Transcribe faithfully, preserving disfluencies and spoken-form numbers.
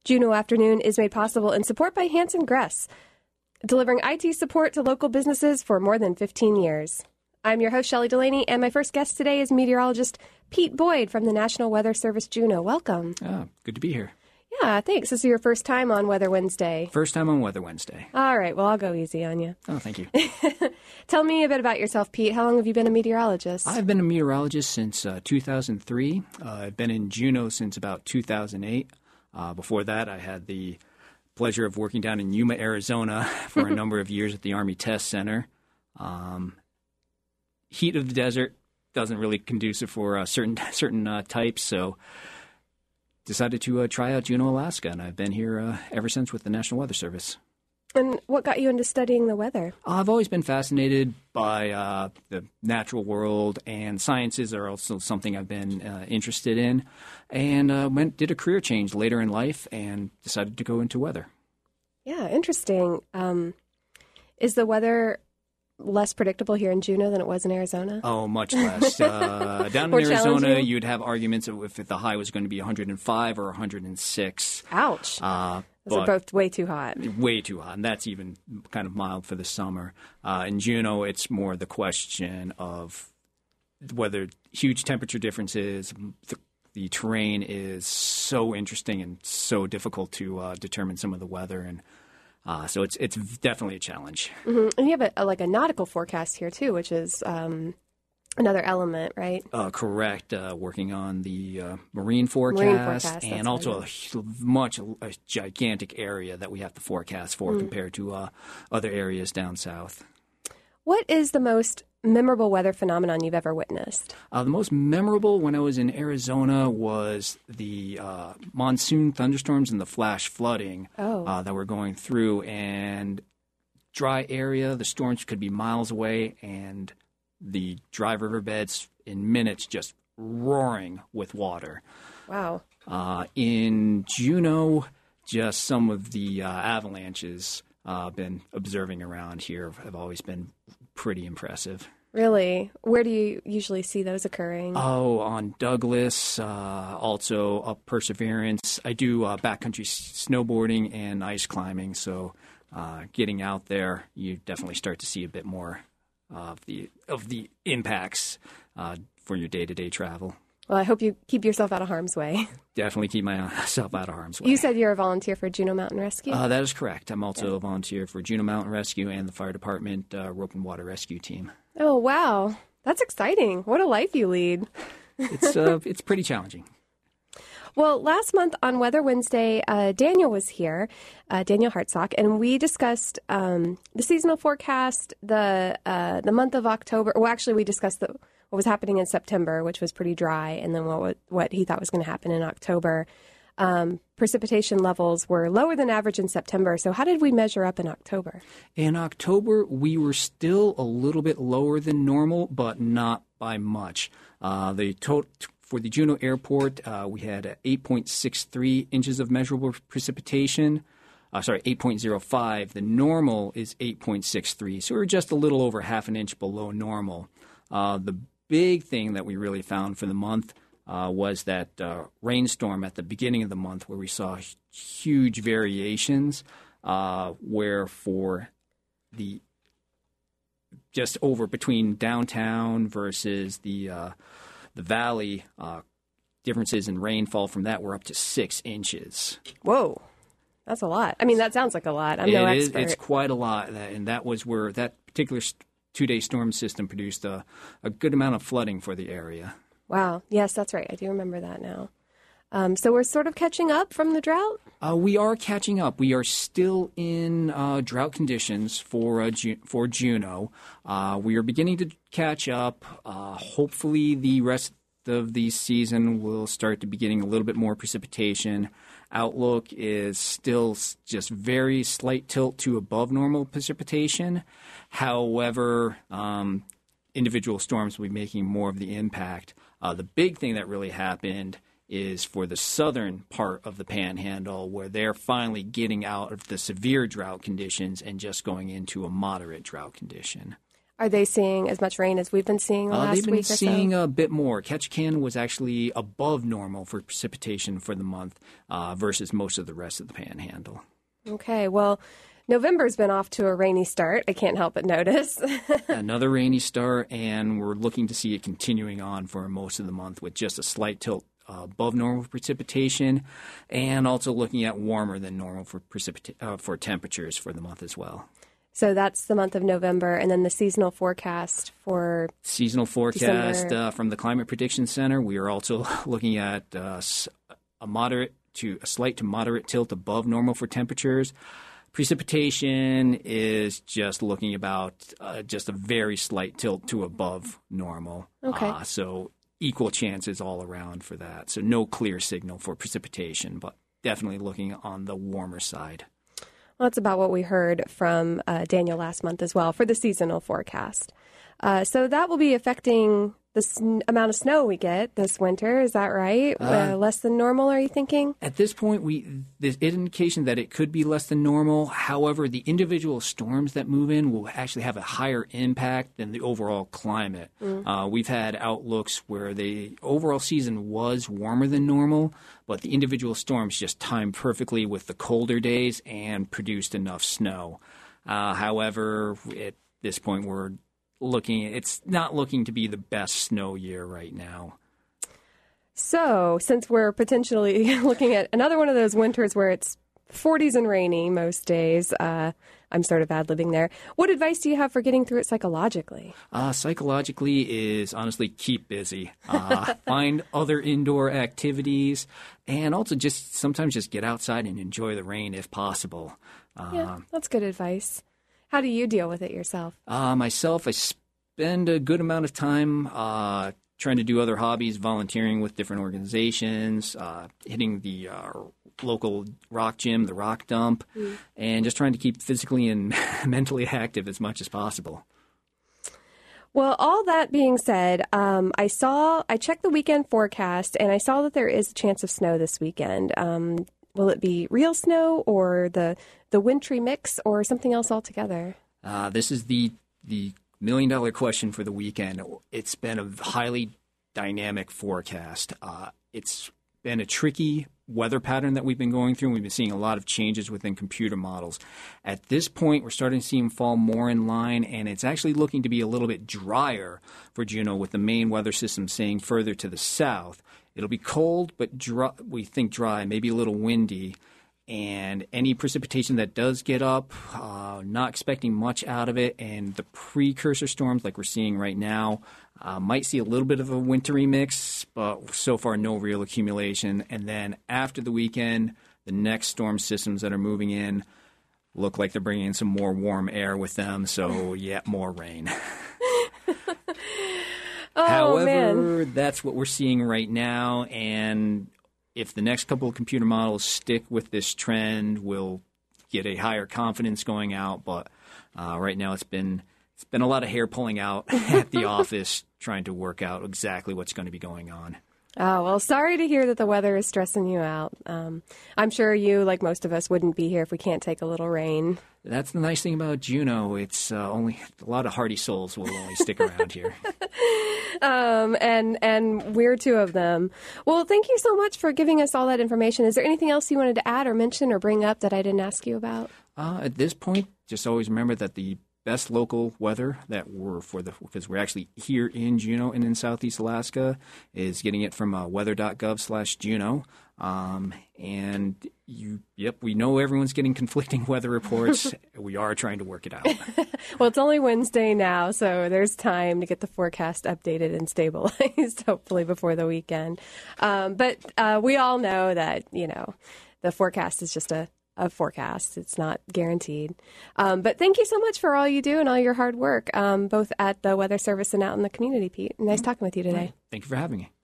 Juneau Afternoon is made possible in support by Hanson Gress, delivering I T support to local businesses for more than fifteen years. I'm your host, Shelley Delaney, and my first guest today is meteorologist Pete Boyd from the National Weather Service Juneau. Welcome. Oh, good to be here. Yeah, thanks. This is your first time on Weather Wednesday. First time on Weather Wednesday. All right, well, I'll go easy on you. Oh, thank you. Tell me a bit about yourself, Pete. How long have you been a meteorologist? I've been a meteorologist since uh, two thousand three. Uh, I've been in Juneau since about two thousand eight. Uh, before that, I had the pleasure of working down in Yuma, Arizona for a number of years at the Army Test Center. Um, heat of the desert doesn't really conducive for uh, certain certain uh, types, so decided to uh, try out Juneau, Alaska, and I've been here uh, ever since with the National Weather Service. And what got you into studying the weather? I've always been fascinated by uh, the natural world, and sciences are also something I've been uh, interested in, and uh, went did a career change later in life and decided to go into weather. Yeah, interesting. Um, is the weather less predictable here in Juneau than it was in Arizona? Oh, much less. Uh, down in More Arizona, challenging? you'd have arguments of if the high was going to be one hundred five or one hundred six. Ouch. Uh, Those are but both way too hot. way too hot, and that's even kind of mild for the summer. Uh, in Juneau, it's more the question of whether huge temperature differences, the, the terrain is so interesting and so difficult to uh, determine some of the weather, and Uh, so it's it's definitely a challenge. Mm-hmm. And you have a, a, like a nautical forecast here, too, which is um, another element, right? Uh, correct. Uh, working on the uh, marine forecast, Marine forecast, and that's also a hu- much a gigantic area that we have to forecast for Mm. compared to uh, other areas down south. What is the most memorable weather phenomenon you've ever witnessed? Uh, the most memorable when I was in Arizona was the uh, monsoon thunderstorms and the flash flooding Oh. uh, that were going through. And dry area, the storms could be miles away, and the dry riverbeds in minutes just roaring with water. Wow. Uh, in Juneau, just some of the uh, avalanches uh, I've been observing around here have always been pretty impressive. Really? Where do you usually see those occurring? Oh, on Douglas, uh, also up Perseverance. I do uh, backcountry s- snowboarding and ice climbing, so uh, getting out there, you definitely start to see a bit more of the of the impacts uh, for your day-to-day travel. Well, I hope you keep yourself out of harm's way. Definitely keep myself out of harm's way. You said you're a volunteer for Juneau Mountain Rescue? Uh, that is correct. I'm also a volunteer for Juneau Mountain Rescue and the Fire Department uh, Rope and Water Rescue Team. Oh, wow. That's exciting. What a life you lead. It's uh, it's pretty challenging. Well, last month on Weather Wednesday, uh, Daniel was here, uh, Daniel Hartsock, and we discussed um, the seasonal forecast, the uh, the month of October. Well, actually, we discussed the, what was happening in September, which was pretty dry, and then what what he thought was going to happen in October. Um, precipitation levels were lower than average in September. So how did we measure up in October? In October, we were still a little bit lower than normal, but not by much. Uh, the total for the Juneau Airport, uh, we had eight point six three inches of measurable precipitation. Uh, sorry, eight point zero five. The normal is eight point six three, so we were just a little over half an inch below normal. Uh, the big thing that we really found for the month uh, was that uh, rainstorm at the beginning of the month, where we saw huge variations, uh, where for the just over between downtown versus the uh, the valley, uh, differences in rainfall from that were up to six inches. Whoa, that's a lot. I mean, that sounds like a lot. I'm no It is- expert. It's quite a lot, and that was where that particular st- two-day storm system produced a, a good amount of flooding for the area. Wow. Yes, that's right. I do remember that now. Um, so we're sort of catching up from the drought? Uh, we are catching up. We are still in uh, drought conditions for uh, Ju- for Juneau. Uh, we are beginning to catch up. Uh, hopefully, the rest of the season will start to be getting a little bit more precipitation. Outlook is still s- just very slight tilt to above normal precipitation. However, um, individual storms will be making more of the impact. Uh, the big thing that really happened is for the southern part of the Panhandle, where they're finally getting out of the severe drought conditions and just going into a moderate drought condition. Are they seeing as much rain as we've been seeing the Uh, last they've been week or seeing so? a bit more. Ketchikan was actually above normal for precipitation for the month uh, versus most of the rest of the Panhandle. Okay, well, November's been off to a rainy start. I can't help but notice. Another rainy start, and we're looking to see it continuing on for most of the month with just a slight tilt uh, above normal precipitation, and also looking at warmer than normal for precipita- uh, for temperatures for the month as well. So that's the month of November, and then the seasonal forecast for Seasonal forecast December. uh, from the Climate Prediction Center. We are also looking at uh, s- a moderate to a slight to moderate tilt above normal for temperatures. Precipitation is just looking about uh, just a very slight tilt to above normal. Okay. Uh, so equal chances all around for that. So no clear signal for precipitation, but definitely looking on the warmer side. Well, that's about what we heard from uh, Daniel last month as well for the seasonal forecast. Uh, so that will be affecting the sn- amount of snow we get this winter. Is that right? Uh, uh, less than normal, are you thinking? At this point, we there's indication that it could be less than normal. However, the individual storms that move in will actually have a higher impact than the overall climate. Mm. Uh, we've had outlooks where the overall season was warmer than normal, but the individual storms just timed perfectly with the colder days and produced enough snow. Uh, however, at this point, we're looking it's not looking to be the best snow year right now. So, since we're potentially looking at another one of those winters where it's forties and rainy most days, uh, I'm sort of ad-libbing there. What advice do you have for getting through it psychologically? Uh, psychologically is honestly keep busy. Uh, find other indoor activities, and also just sometimes just get outside and enjoy the rain if possible. Uh, yeah, that's good advice. How do you deal with it yourself? Uh, myself, I spend a good amount of time uh, trying to do other hobbies, volunteering with different organizations, uh, hitting the uh, local rock gym, the rock dump, mm. and just trying to keep physically and mentally active as much as possible. Well, all that being said, um, I saw, I checked the weekend forecast, and I saw that there is a chance of snow this weekend. Um, will it be real snow or the the wintry mix or something else altogether? Uh, this is the the million dollar question for the weekend. It's been a highly dynamic forecast. Uh, it's been a tricky weather pattern that we've been going through, and we've been seeing a lot of changes within computer models. At this point, we're starting to see them fall more in line, and it's actually looking to be a little bit drier for Juneau, with the main weather system staying further to the south. It'll be cold, but dry, we think dry, maybe a little windy. And any precipitation that does get up, uh, not expecting much out of it. And the precursor storms like we're seeing right now uh, might see a little bit of a wintry mix, but so far no real accumulation. And then after the weekend, the next storm systems that are moving in look like they're bringing in some more warm air with them. So, yeah, more rain. Oh, However, man. that's what we're seeing right now, and if the next couple of computer models stick with this trend, we'll get a higher confidence going out. But uh, right now, it's been it's been a lot of hair pulling out at the office trying to work out exactly what's going to be going on. Oh, well, sorry to hear that the weather is stressing you out. Um, I'm sure you, like most of us, wouldn't be here if we can't take a little rain. That's the nice thing about Juneau. It's uh, only a lot of hardy souls will only stick around here. Um, and and we're two of them. Well, thank you so much for giving us all that information. Is there anything else you wanted to add or mention or bring up that I didn't ask you about? Uh, at this point, just always remember that the best local weather that we're for the because we're actually here in Juneau and in Southeast Alaska is getting it from uh, weather.gov slash Juneau. Um, and you, yep, we know everyone's getting conflicting weather reports. We are trying to work it out. Well, it's only Wednesday now, so there's time to get the forecast updated and stabilized, hopefully before the weekend. Um, but uh, we all know that, you know, the forecast is just a a forecast. It's not guaranteed. Um, but thank you so much for all you do and all your hard work, um, both at the Weather Service and out in the community, Pete. Nice talking with you today. Thank you for having me.